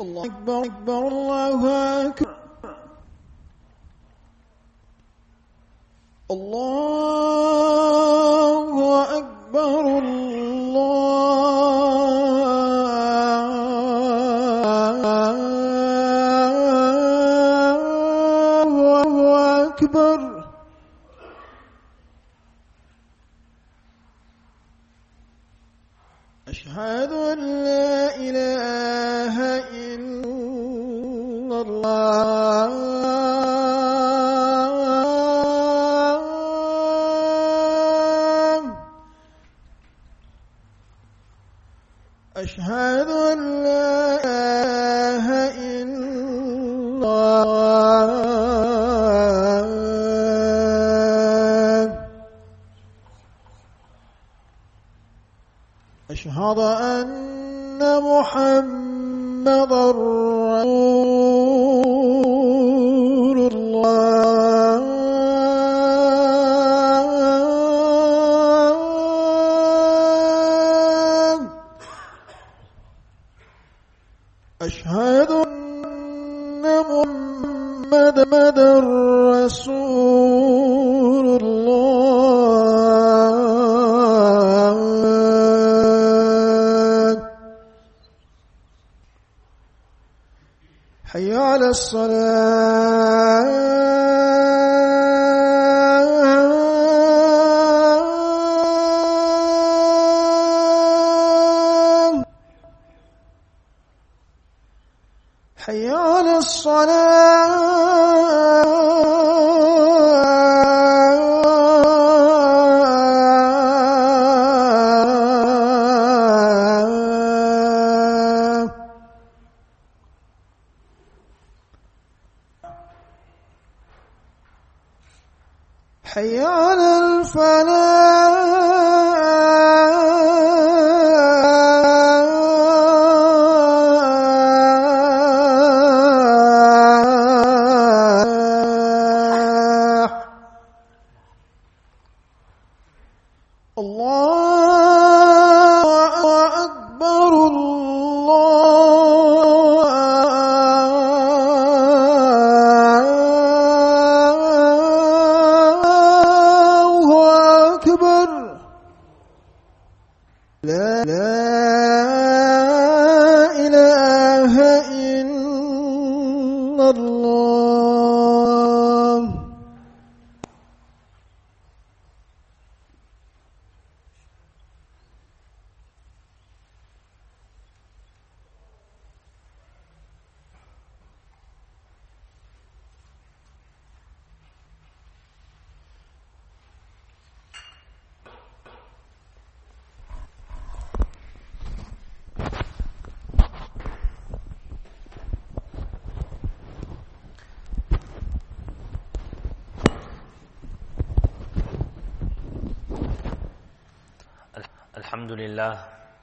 الله أكبر أكبر الله أكبر الله أكبر الله أكبر أشهد أن لا إله إلا الله أشهد أن لا إله إلا الله أشهد أن محمدًا رسول الله أشهد أن محمدًا رسول الله حي على الصلاة حي على حي على الفلاح الله أكبر لا إله إلا الله الحمد لله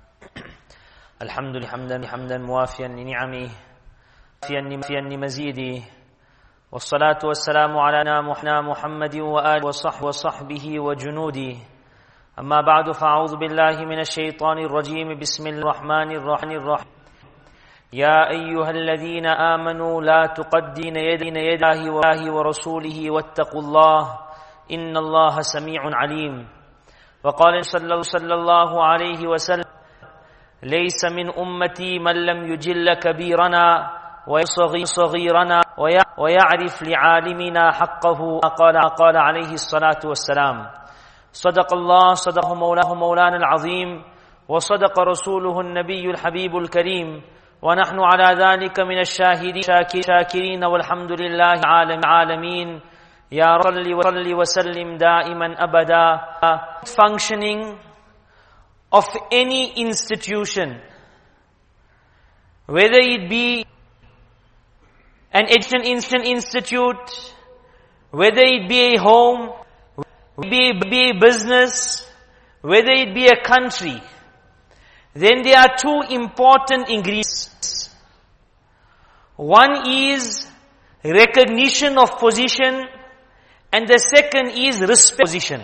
حمدا موافيا لنعمه موافيا لمزيده والصلاة والسلام على محمد وآله وصحبه وجنوده أما بعد فأعوذ بالله من الشيطان الرجيم بسم الله الرحمن الرحيم يا أيها الذين آمنوا لا تقدموا بين يدي الله ورسوله واتقوا الله إن الله سميع عليم وقال صلى الله عليه وسلم ليس من أمتي من لم يجل كبيرنا وصغيرنا ويعرف لعالمنا حقه قال عليه الصلاة والسلام صدق الله صدق مولانا العظيم وصدق رسوله النبي الحبيب الكريم ونحن على ذلك من الشاهدين شاكرين والحمد لله العالمين يا رب صل وسلم دائما أبدا. Functioning of any institution, whether it be an education institute, whether it be a home, whether it be a business, whether it be a country, then there are two important ingredients. One is recognition of position, and the second is respect position.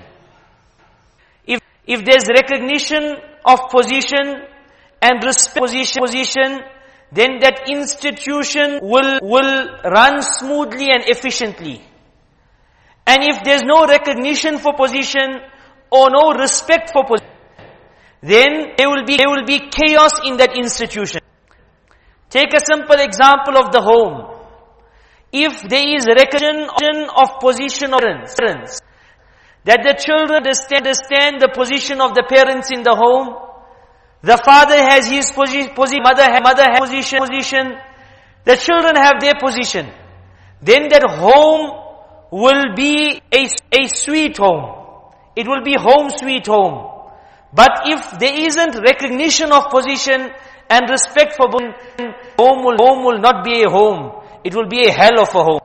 If there's recognition of position and respect position, then that institution will run smoothly and efficiently. And if there's no recognition for position or no respect for position, then there will be chaos in that institution. Take a simple example of the home. If there is recognition of position of parents, that the children understand the position of the parents in the home, the father has his position, mother has position, the children have their position, then that home will be a sweet home. It will be home sweet home. But if there isn't recognition of position and respect for home will not be a home. It will be a hell of a home.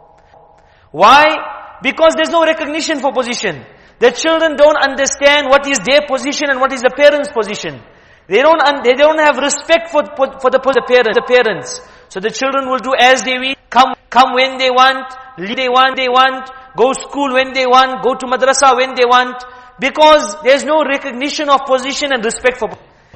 Why? Because there's no recognition for position. The children don't understand what is their position and what is the parents' position. They don't have respect for the parents. So the children will do as they wish, come when they want, leave they want, go school when they want, go to madrasa when they want, because there's no recognition of position and respect for.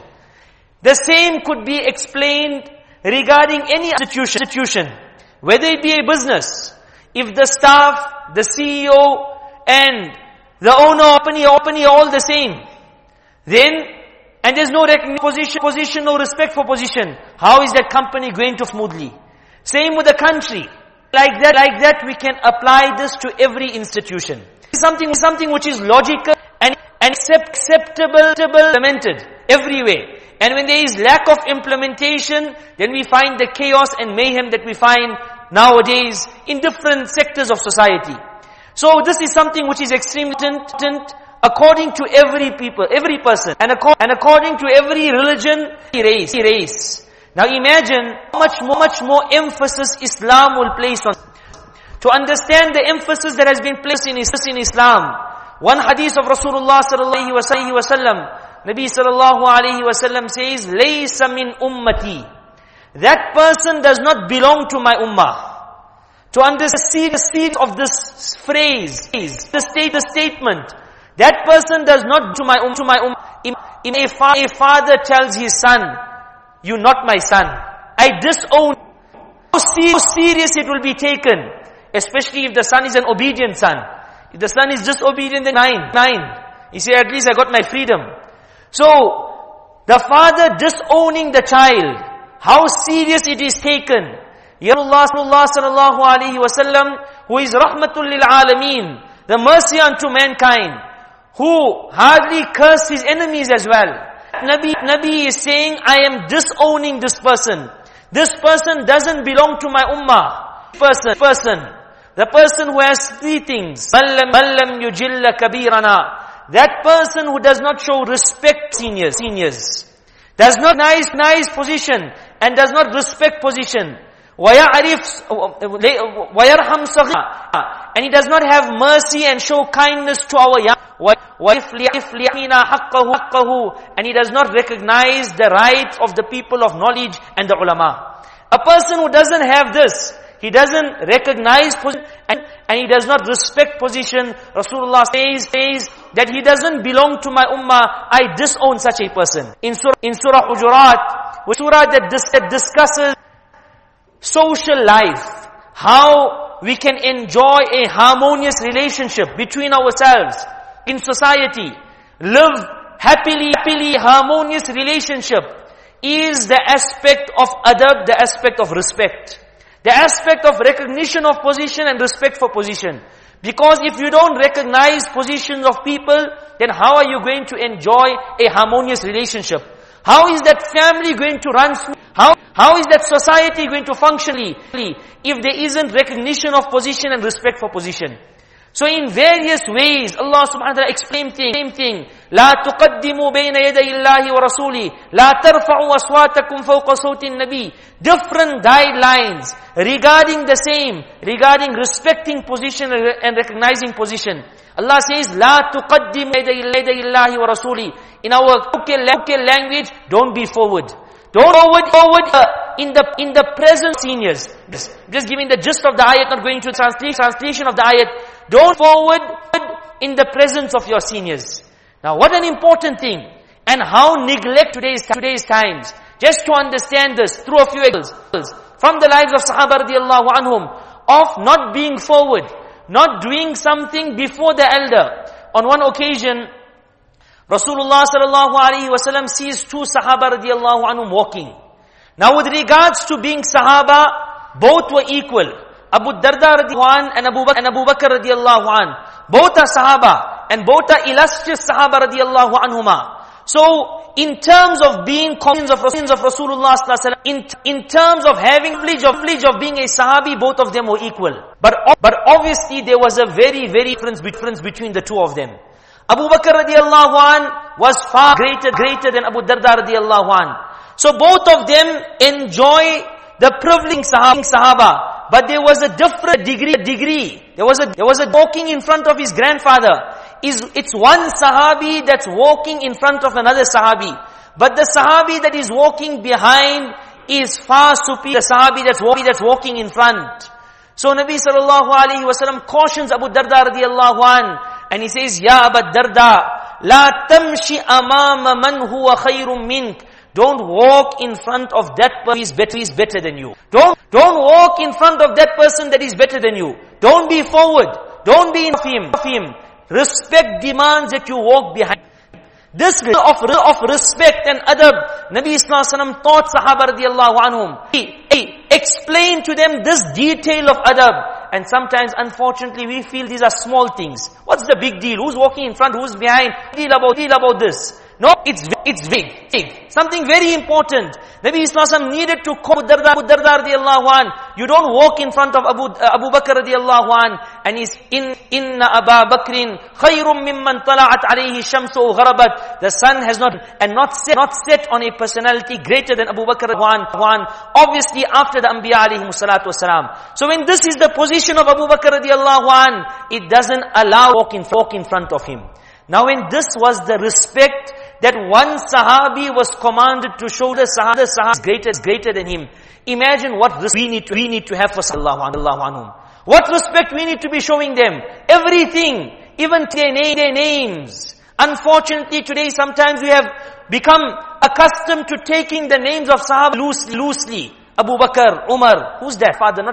The same could be explained regarding any institution, whether it be a business. If the staff, the CEO, and the owner of the company are all the same, then, and there's no recognition position, no respect for position, how is that company going to smoothly? Same with the country. Like that we can apply this to every institution. Something which is logical and acceptable, implemented everywhere. And when there is lack of implementation, then we find the chaos and mayhem that we find nowadays in different sectors of society. So this is something which is extremely important according to every person, and according to every religion, race. Now imagine how much more emphasis Islam will place on. To understand the emphasis that has been placed in Islam, one hadith of Rasulullah sallallahu alaihi wasallam, Nabi sallallahu alaihi wasallam says, "Laysa min ummati." That person does not belong to my ummah. To understand the seed of this phrase, the statement, that person does not to my ummah. If a father tells his son, "You're not my son," I disown. How serious it will be taken, especially if the son is an obedient son. If the son is disobedient, then nine. He said, "At least I got my freedom." So, the father disowning the child, how serious it is taken. Ya Rasulullah sallallahu alaihi wasallam, who is rahmatul lil alameen, the mercy unto mankind, who hardly cursed his enemies as well. Nabi is saying, I am disowning this person. This person doesn't belong to my ummah. The person who has three things. Man lam yujilla kabirana. That person who does not show respect seniors, does not nice position and does not respect position. وَيَرْحَمْ صَغِيرًا, and he does not have mercy and show kindness to our young. And he does not recognize the rights of the people of knowledge and the ulama. A person who doesn't have this, he doesn't recognize position and he does not respect position, Rasulullah says that he doesn't belong to my ummah, I disown such a person. In Surah Hujurat, surah that discusses social life, how we can enjoy a harmonious relationship between ourselves in society, live happily, harmonious relationship, is the aspect of adab, the aspect of respect, the aspect of recognition of position and respect for position. Because if you don't recognize positions of people, then how are you going to enjoy a harmonious relationship? How is that family going to run smoothly? How is that society going to function if there isn't recognition of position and respect for position? So in various ways, Allah subhanahu wa ta'ala explains same thing. لا تقدموا بين يدي الله ورسوله لا ترفعوا أصواتكم فوق صوت النبي. Different guidelines regarding the same, regarding respecting position and recognizing position. Allah says, لا تقدموا بين يدي الله ورسوله. In our local language, don't be forward. Don't forward in the present seniors. Just giving the gist of the ayat, not going to translation of the ayat. Don't forward in the presence of your seniors. Now what an important thing. And how neglect today's times. Just to understand this, through a few examples from the lives of Sahaba radiallahu anhum, of not being forward, not doing something before the elder. On one occasion, Rasulullah sallallahu alaihi wasallam sees two Sahaba radiallahu anhum walking. Now with regards to being Sahaba, both were equal. Abu Darda radiallahu anh and Abu Bakr radiallahu anh. Both are Sahaba and both are illustrious Sahaba radiallahu anhuma. So, in terms of being companions of Rasulullah sallallahu alaihi wasallam, in terms of having privilege of being a Sahabi, both of them were equal. But obviously there was a very difference between the two of them. Abu Bakr radiallahu anh was far greater than Abu Darda radiallahu anh. So both of them enjoy the privilege Sahaba, but there was a different degree. There was a walking in front of his grandfather. It's one Sahabi that's walking in front of another Sahabi. But the Sahabi that is walking behind is far superior to the Sahabi that's walking in front. So Nabi sallallahu alaihi wasallam cautions Abu Darda radiallahu an, and he says, Ya Abu Darda, la tamshi amama man huwa khayrun mink. Don't walk in front of that person who is better than you. Don't walk in front of that person that is better than you. Don't be forward. Don't be in front of him. Respect demands that you walk behind. This of respect and adab, Nabi sallallahu alaihi wasallam taught Sahaba radiallahu anhum. He explained to them this detail of adab. And sometimes, unfortunately, we feel these are small things. What's the big deal? Who's walking in front? Who's behind? Deal about this. No, it's big. Something very important. Nabi Islam needed to call Abu Darda radiallahu an. You don't walk in front of Abu Bakr radiallahu an. And he's inna Aba Bakrin khayrun mimman tala'at alayhi shamsu gharabat. The sun has not set on a personality greater than Abu Bakr radiallahu an. Obviously after the Anbiya alayhi salatu wasalam. So when this is the position of Abu Bakr radiallahu an, it doesn't allow walk in front of him. Now when this was the respect that one Sahabi was commanded to show the Sahabi is greater than him. Imagine what respect we need to have for Sallallahu Anhum. What respect we need to be showing them. Everything, even their names. Unfortunately today sometimes we have become accustomed to taking the names of Sahaba loosely. Abu Bakr, Umar, who's that? Not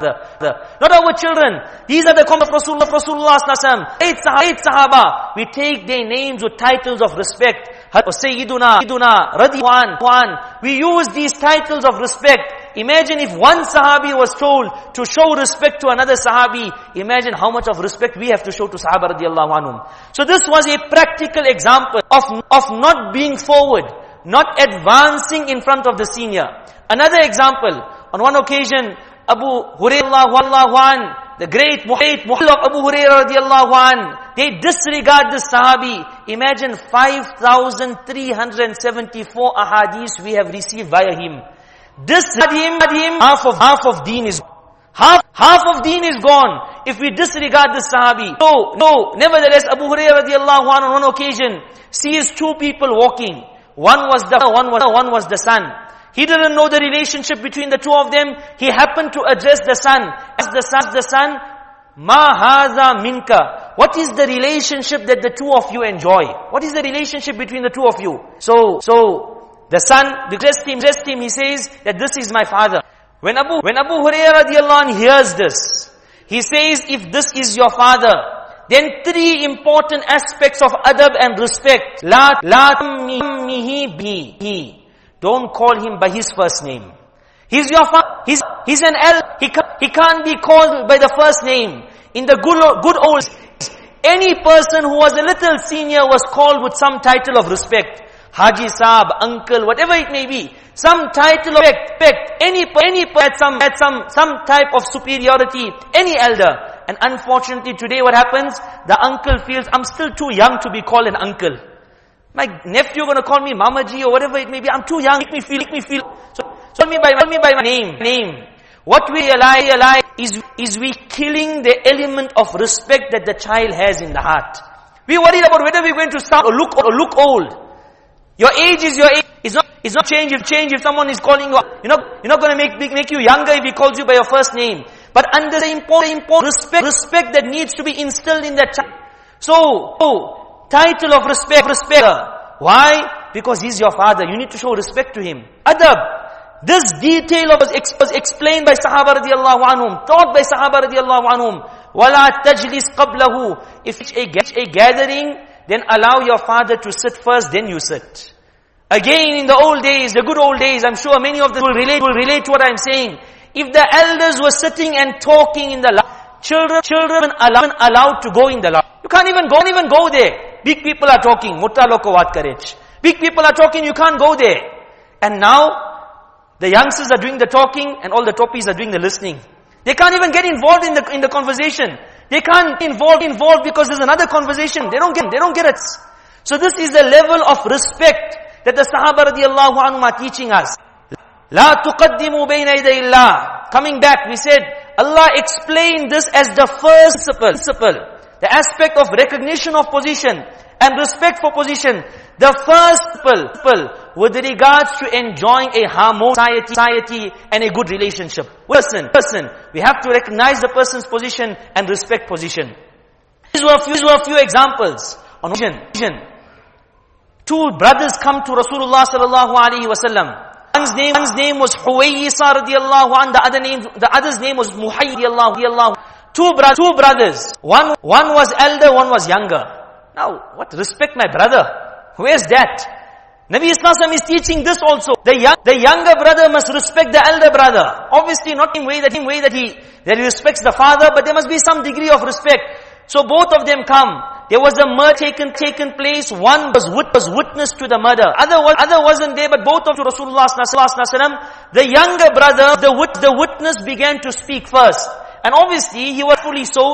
our children. These are the common of Rasulullah sallallahu alaihi wasallam. Eight Sahaba. We take their names with titles of respect. Sayyiduna, Radiyallahu. We use these titles of respect. Imagine if one Sahabi was told to show respect to another Sahabi. Imagine how much of respect we have to show to Sahaba radiallahu anhum. So this was a practical example of not being forward, not advancing in front of the senior. Another example, on one occasion, Abu Hurairah, the great Muhammad of Abu Hurairah radiallahu an, they disregard this Sahabi. Imagine 5,374 ahadith we have received via him. Half of deen is half of deen is gone if we disregard this Sahabi. No. Nevertheless, Abu Hurairah radiallahu an on one occasion sees two people walking. One was the son. He didn't know the relationship between the two of them. He happened to address the son. Ask the son, Ma haza minka. What is the relationship that the two of you enjoy? What is the relationship between the two of you? So the son addressed him. He says that this is my father. When Abu Hurairah radiallahu anh hears this, he says, if this is your father, then three important aspects of adab and respect. La tammihi bihi. Don't call him by his first name. He's your father. He's an elder. He can't be called by the first name. In the good old, any person who was a little senior was called with some title of respect. Haji Saab, uncle, whatever it may be. Some title of respect. Any had some type of superiority. Any elder. And unfortunately today what happens? The uncle feels, I'm still too young to be called an uncle. My nephew going to call me Mamaji or whatever it may be. I'm too young. Make me feel. So call me by my name. What we realize is we killing the element of respect that the child has in the heart. We worried about whether we're going to start or look old. Your age is your age. It's not change if someone is calling you. You're not going to make you younger if he calls you by your first name. But under the important respect that needs to be instilled in that child. So title of respect. Why? Because he's your father. You need to show respect to him. Adab. This detail was explained by Sahaba radiallahu anhum, taught by Sahaba radiallahu anhum. وَلَا تَجْلِسْ قَبْلَهُ. If it's a gathering, then allow your father to sit first, then you sit. Again, in the old days, the good old days, I'm sure many of them will relate to what I'm saying. If the elders were sitting and talking in the lounge, children allowed to go in the lounge. You can't even go there. Big people are talking, Mutta loko wat karech. Big people are talking, you can't go there. And now, the youngsters are doing the talking and all the toppies are doing the listening. They can't even get involved in the conversation. They can't involved because there's another conversation. They don't get it. So this is the level of respect that the Sahaba radiallahu anhum are teaching us. La tuqaddimu bayna yaday Allah. Coming back, we said, Allah explained this as the first principle. The aspect of recognition of position and respect for position. The first principle with regards to enjoying a harmonious society and a good relationship. Person. We have to recognize the person's position and respect position. These were a few examples on vision. Two brothers come to Rasulullah sallallahu alaihi wasallam. One's name was Huwayisa radiallahu anh, the other's name was Muhayy radiallahu. Two brothers. One was elder, one was younger. Now, what? Respect my brother. Where's that? Nabi Islam is teaching this also. The younger brother must respect the elder brother. Obviously not in way that he respects the father, but there must be some degree of respect. So both of them come. There was a murder taken place. One was witness to the murder. Other wasn't there, but both of Rasulullah sallallahu alaihi wasallam. The younger brother, the witness began to speak first. And obviously, he was fully so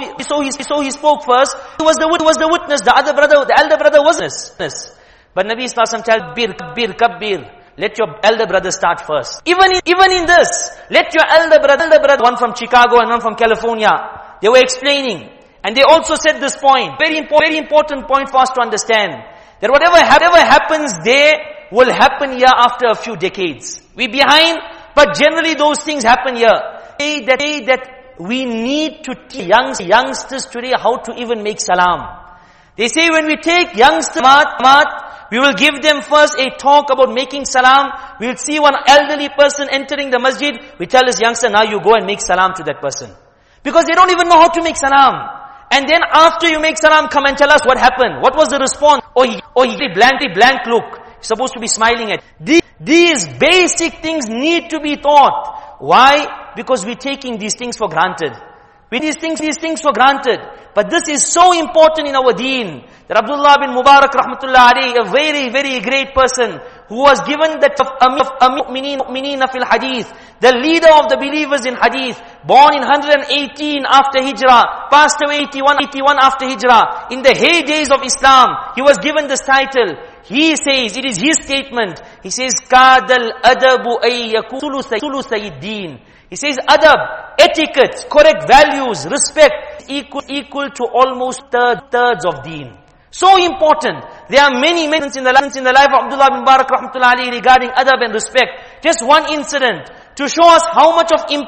he spoke first. He was the witness. The elder brother wasn't. But Nabi Sallallahu Alaihi Wasallam tells, Kabbir, let your elder brother start first. Even in this, let your elder brother, one from Chicago and one from California, they were explaining. And they also said this point, very important point for us to understand, that whatever happens there will happen here after a few decades. We behind, but generally those things happen here. That we need to teach youngsters today how to even make salam. They say when we take youngsters, we will give them first a talk about making salam. We will see one elderly person entering the masjid. We tell this youngster, now you go and make salam to that person. Because they don't even know how to make salam. And then after you make salam, come and tell us what happened. What was the response? Or he blank look. He's supposed to be smiling at. These basic things need to be taught. Why? Because we're taking these things for granted. These things for granted. But this is so important in our deen. That Abdullah bin Mubarak rahmatullah alayhi, a very, very great person, who was given that of mu'mineen fil hadith, the leader of the believers in hadith, born in 118 after Hijrah, passed away 81 after Hijrah, in the heydays of Islam, he was given this title. He says, it is his statement, he says, Kadal adabu ay yakulu sayyid. He says, adab, etiquette, correct values, respect, equal to almost thirds of deen. So important. There are many incidents in the life of Abdullah bin Mubarak rahmatullah alayhi regarding adab and respect. Just one incident to show us how much of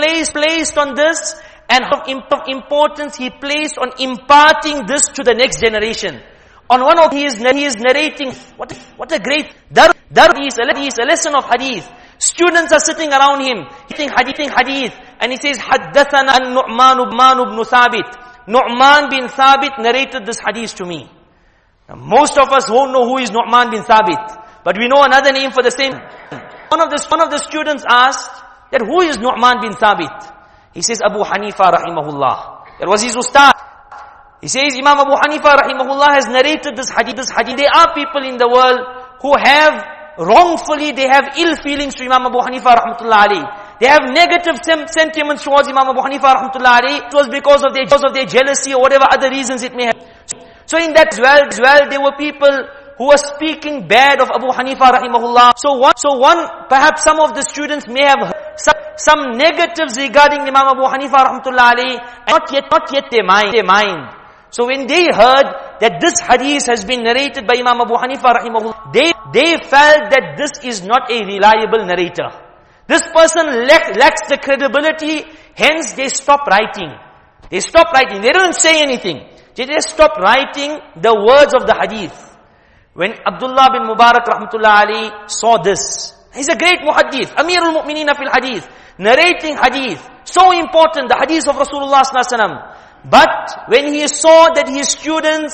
placed on this and how much importance he placed on imparting this to the next generation. On one of he is narrating, what a great dar is a lesson of hadith. Students are sitting around him, eating hadith, and he says, Haddathana Nu'man ibn Thabit. Nu'man bin Thabit narrated this hadith to me. Now, most of us won't know who is Nu'man bin Thabit, but we know another name for the same. One of the students asked that who is Nu'man bin Thabit? He says, Abu Hanifa rahimahullah. That was his ustad. He says, Imam Abu Hanifa rahimahullah has narrated this hadith. There are people in the world who have wrongfully, they have ill feelings to Imam Abu Hanifa rahmatullah alayhi. They have negative sentiments towards Imam Abu Hanifa rahmatullah alayhi. It was because of their jealousy or whatever other reasons it may have. So in that as well, there were people who were speaking bad of Abu Hanifa rahimahullah. So perhaps some of the students may have some negatives regarding Imam Abu Hanifa rahmatullah alayhi, and not yet their mind. So when they heard that this hadith has been narrated by Imam Abu Hanifa rahimahullah, they felt that this is not a reliable narrator. This person lacks the credibility, hence they stopped writing. They didn't say anything. They just stopped writing the words of the hadith. When Abdullah bin Mubarak rahmatullah Ali saw this, he's a great muhaddith, Amirul Mu'mineen fil hadith, narrating hadith, so important, the hadith of Rasulullah sallallahu alaihi wasallam. But when he saw that his students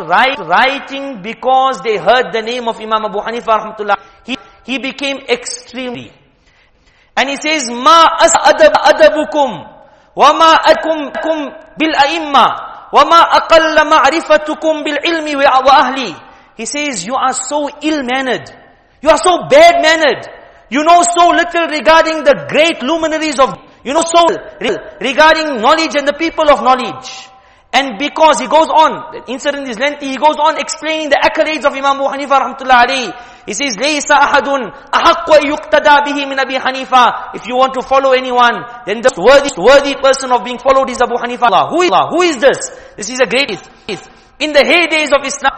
writing because they heard the name of Imam Abu Hanifa rahmatullah, he became extremely. And he says, Ma adabukum, wa ma akum bil a'imma, wa ma aqalla ma'rifatukum bil ilmi wa ahli. He says, you are so ill-mannered. You are so bad-mannered. You know so little regarding the great luminaries of, you know so regarding knowledge and the people of knowledge. And because he goes on, the incident is lengthy, he goes on explaining the accolades of Imam Abu Hanifa rahmatullah alayhi. He says, لَيْسَ أَحَدٌ أَحَقُّ يُقْتَدَى بِهِ مِنْ أَبِي حَنِيفَةَ. If you want to follow anyone, then the worthy person of being followed is Abu Hanifa. Who is this? This is a great hadith. In the heydays of Islam,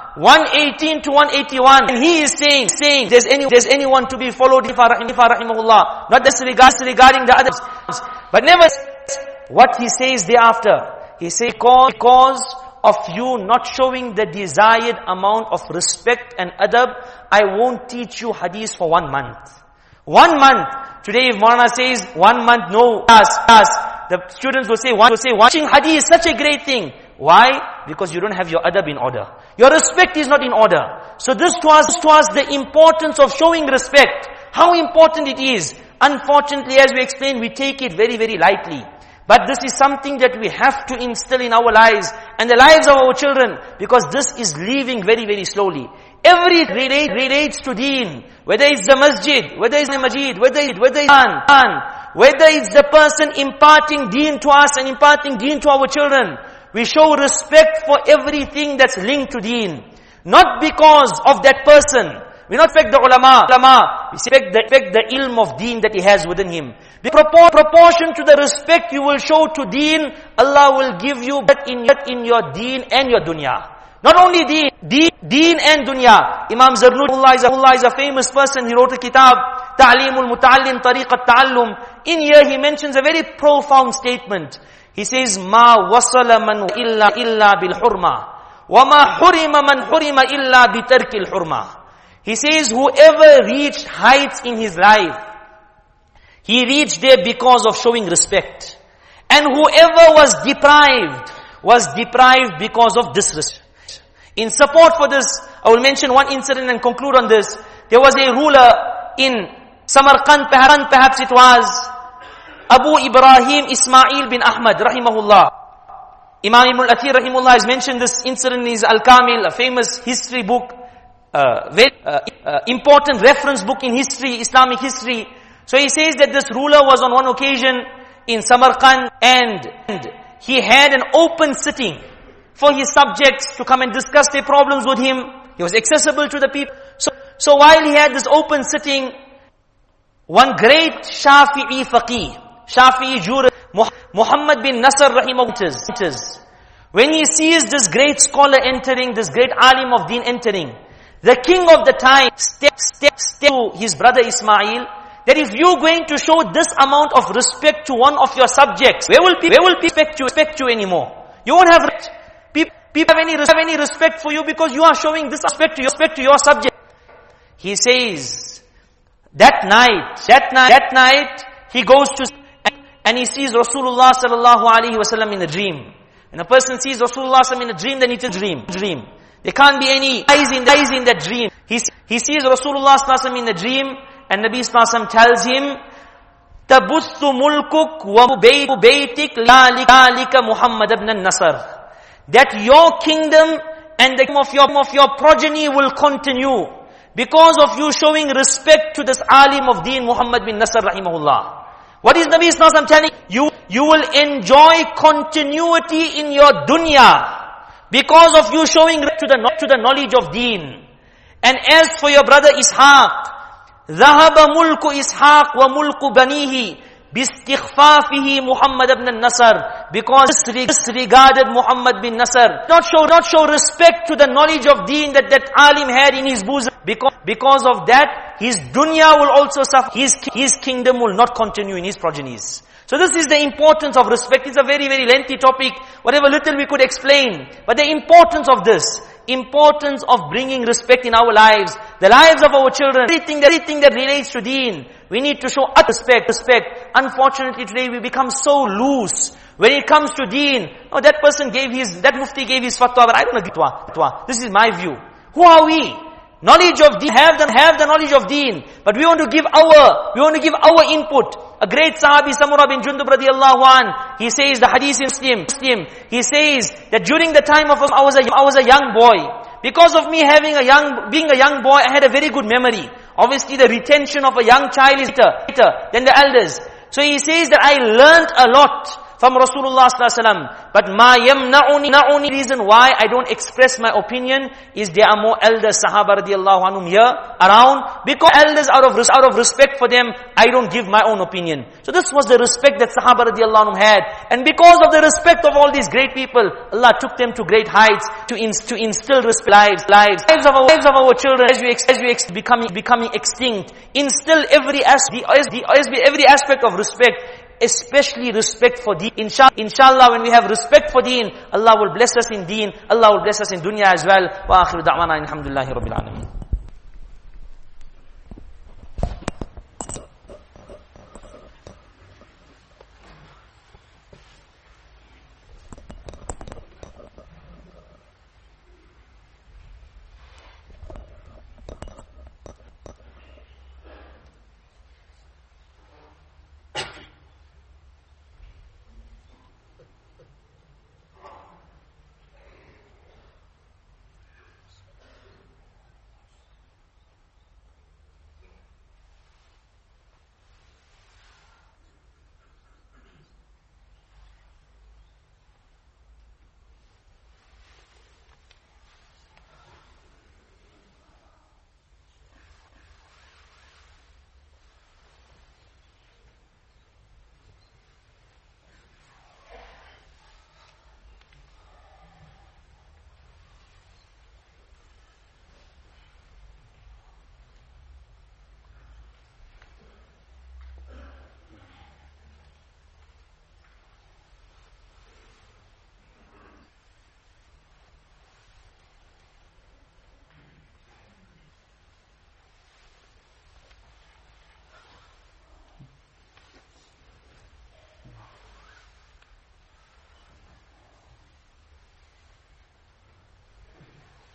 118 to 181, and he is saying, there's anyone to be followed, rahimahullah, not disregarding the others. But never, what he says thereafter, he says, because of you not showing the desired amount of respect and adab, I won't teach you hadith for 1 month. 1 month. Today if Maulana says 1 month, no class, the students will say, watching hadith is such a great thing. Why? Because you don't have your adab in order. Your respect is not in order. So this to us the importance of showing respect. How important it is. Unfortunately, as we explained, we take it very, very lightly. But this is something that we have to instill in our lives and the lives of our children, because this is leaving very, very slowly. Everything relates to deen. Whether it's the masjid, whether it's the majid, whether it's Quran, whether it's the person imparting deen to us and imparting deen to our children. We show respect for everything that's linked to deen. Not because of that person. We not respect the ulama. We respect the ilm of deen that he has within him. The proportion to the respect you will show to deen, Allah will give you that in your deen and your dunya. Not only deen and dunya. Imam Zarnuji is a famous person. He wrote a kitab, Ta'limul Muta'allim Tariqat Ta'allum. In here he mentions a very profound statement. He says, Ma wasala man illa bil hurma, wa ma hurima man hurima illa bi tarkil hurma. He says, whoever reached heights in his life, he reached there because of showing respect. And whoever was deprived because of disrespect. In support for this, I will mention one incident and conclude on this. There was a ruler in Samarkand, perhaps it was Abu Ibrahim Ismail bin Ahmad rahimahullah. Imam Ibn al-Athir rahimahullah has mentioned this incident in his Al-Kamil, a famous history book, very important reference book in history, Islamic history. So he says that this ruler was on one occasion in Samarkand and he had an open sitting for his subjects to come and discuss their problems with him. He was accessible to the people. So while he had this open sitting, one great Shafi'i faqih, Shafi'i jurist, Muhammad bin Nasr rahimahullah, when he sees this great scholar entering, this great alim of deen entering, the king of the time steps to his brother Ismail, that if you're going to show this amount of respect to one of your subjects, where will people respect you anymore? You won't have people have any respect for you because you are showing this respect to your subject. He says, that night, he goes to and he sees Rasulullah sallallahu alaihi wasallam in a dream. And a person sees Rasulullah sallallahu in a dream, then it's a dream. There can't be any eyes in that dream. He sees Rasulullah sallallahu in a dream, and Nabi sallallahu tells him, "Tabuthu mulkuk wa baytik lalika Muhammad ibn Nasr." That your kingdom and the kingdom of your progeny will continue because of you showing respect to this alim of deen, Muhammad bin Nasr rahimahullah. What is Nabi sallallahu telling you? You will enjoy continuity in your dunya because of you showing to the knowledge of deen. And as for your brother Ishaq, ذهب ملك إسحاق وملك بنيه باستخفافه Muhammad ibn Nasr, because disregarded Muhammad bin Nasr, not show respect to the knowledge of deen that alim had in his bosom. Because of that, his dunya will also suffer. His kingdom will not continue in his progenies. So this is the importance of respect. It's a very, very lengthy topic. Whatever little we could explain. But the importance of this, importance of bringing respect in our lives, the lives of our children, everything that relates to deen, we need to show respect. Unfortunately today we become so loose. When it comes to deen, oh, that mufti gave his fatwa, but I don't agree fatwa. This is my view. Who are we? Knowledge of deen, have the knowledge of deen, but we want to give our input. A great Sahabi, Samurah bin Jundub radiallahu an, he says, the hadith in Muslim, he says that during the time of I was a young boy. Because of me being a young boy, I had a very good memory. Obviously the retention of a young child is better than the elders. So he says that I learned a lot from Rasulullah sallallahu alaihi wasallam. But ma yamna'uni, reason why I don't express my opinion is there are more elders, Sahaba radiallahu anhum here around. Because elders, out of respect for them, I don't give my own opinion. So this was the respect that Sahaba radiallahu anhum had. And because of the respect of all these great people, Allah took them to great heights to instill lives of our children as we becoming extinct. Instill every aspect of respect, especially respect for deen. Inshallah, when we have respect for deen, Allah will bless us in deen, Allah will bless us in dunya as well. Wa akhiru da'wana alhamdulillahi rabbil alameen.